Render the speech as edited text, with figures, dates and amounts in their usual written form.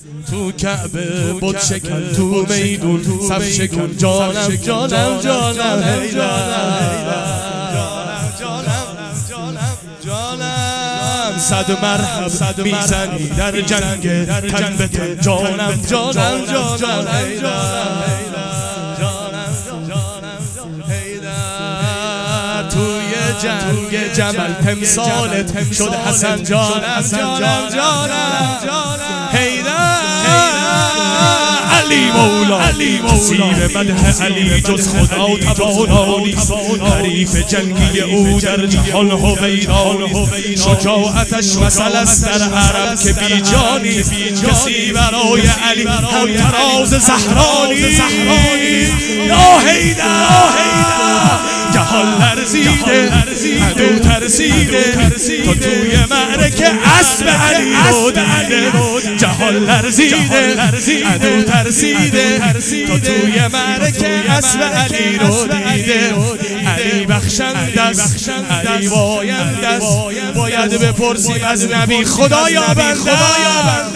تو کعبه بود شکن، تو میدون صف شکن، جانم جانم جانم جانم صد مرحب میزنی در جنگ تن به تن، جانم جانم جانم توی جنگ جمل تمثالت شد حسن جانم جانم جانم علی مولا سیر مدح علی جز خدا توانا نیست، حریف جنگی او در جهان هویدا نیست، شجاعتش مثل است در عرب که بی جانی، کسی برای علی هم تراز زهرا نیست. یا حیدر جهان لرزیده عدو ترسیده، تو توی معرکه اسب علی رو دیده، جهان لرزیده عدو ترسیده، تو توی معرکه اسب علی رو دیده. علی بخشنده است، علی واینده است، باید بپرسیم از نبی خدایا بنده